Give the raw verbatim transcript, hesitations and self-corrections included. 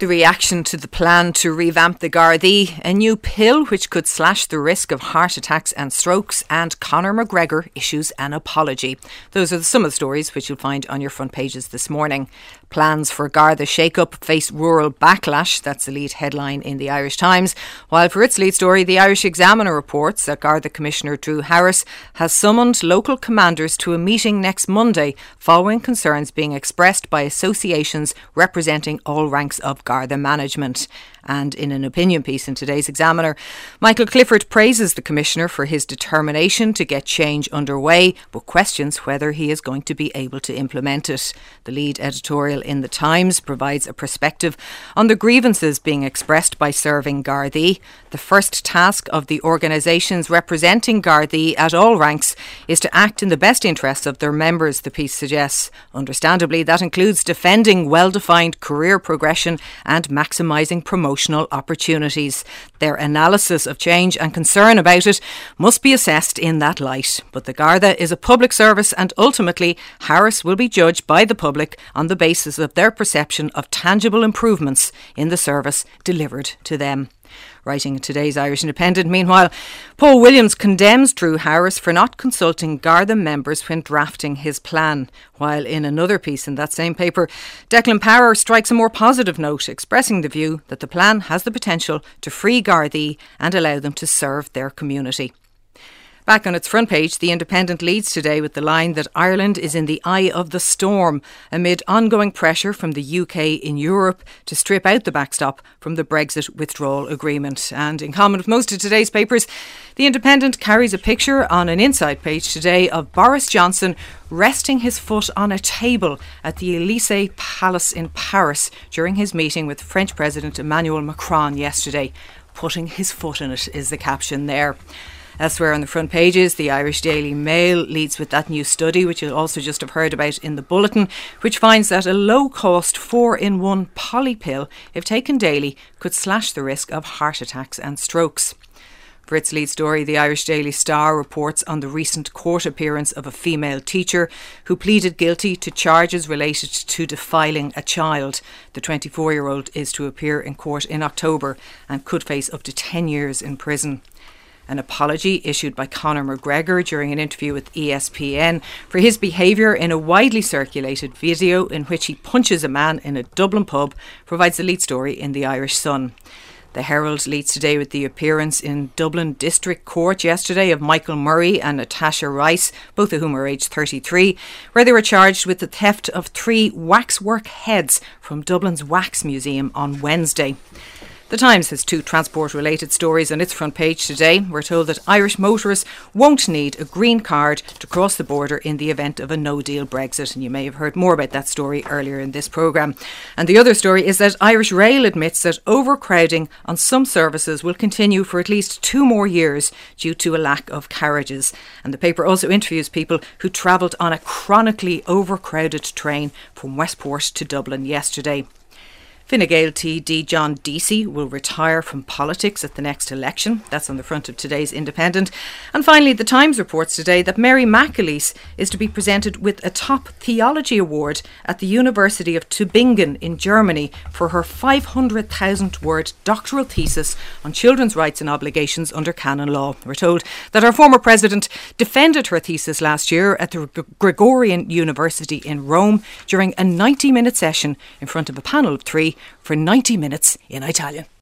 The reaction to the plan to revamp the Gardaí, a new pill which could slash the risk of heart attacks and strokes, and Conor McGregor issues an apology. Those are some of the stories which you'll find on your front pages this morning. Plans for Garda shake-up face rural backlash. That's the lead headline in the Irish Times. While for its lead story, the Irish Examiner reports that Garda Commissioner Drew Harris has summoned local commanders to a meeting next Monday following concerns being expressed by associations representing all ranks of Garda management. And in an opinion piece in today's Examiner, Michael Clifford praises the Commissioner for his determination to get change underway, but questions whether he is going to be able to implement it. The lead editorial in the Times provides a perspective on the grievances being expressed by serving Gardaí. The first task of the organisations representing Gardaí at all ranks is to act in the best interests of their members, the piece suggests. Understandably, that includes defending well-defined career progression and maximising promotional opportunities. Their analysis of change and concern about it must be assessed in that light. But the Garda is a public service, and ultimately Harris will be judged by the public on the basis of their perception of tangible improvements in the service delivered to them. Writing in today's Irish Independent, meanwhile, Paul Williams condemns Drew Harris for not consulting Garda members when drafting his plan. While in another piece in that same paper, Declan Power strikes a more positive note, expressing the view that the plan has the potential to free Gardaí and allow them to serve their community. Back on its front page, The Independent leads today with the line that Ireland is in the eye of the storm amid ongoing pressure from the U K in Europe to strip out the backstop from the Brexit withdrawal agreement. And in common with most of today's papers, The Independent carries a picture on an inside page today of Boris Johnson resting his foot on a table at the Élysée Palace in Paris during his meeting with French President Emmanuel Macron yesterday. Putting his foot in it is the caption there. Elsewhere on the front pages, the Irish Daily Mail leads with that new study, which you'll also just have heard about in the bulletin, which finds that a low-cost four-in-one poly pill, if taken daily, could slash the risk of heart attacks and strokes. For its lead story, the Irish Daily Star reports on the recent court appearance of a female teacher who pleaded guilty to charges related to defiling a child. The twenty-four-year-old is to appear in court in October and could face up to ten years in prison. An apology issued by Conor McGregor during an interview with E S P N for his behaviour in a widely circulated video in which he punches a man in a Dublin pub provides the lead story in the Irish Sun. The Herald leads today with the appearance in Dublin District Court yesterday of Michael Murray and Natasha Rice, both of whom are aged thirty-three, where they were charged with the theft of three waxwork heads from Dublin's Wax Museum on Wednesday. The Times has two transport-related stories on its front page today. We're told that Irish motorists won't need a green card to cross the border in the event of a no-deal Brexit. And you may have heard more about that story earlier in this programme. And the other story is that Irish Rail admits that overcrowding on some services will continue for at least two more years due to a lack of carriages. And the paper also interviews people who travelled on a chronically overcrowded train from Westport to Dublin yesterday. Fine Gael T D John Deasy will retire from politics at the next election. That's on the front of today's Independent. And finally, The Times reports today that Mary McAleese is to be presented with a top theology award at the University of Tübingen in Germany for her five hundred thousand word doctoral thesis on children's rights and obligations under canon law. We're told that our former president defended her thesis last year at the Gregorian University in Rome during a ninety minute session in front of a panel of three for ninety minutes in Italian.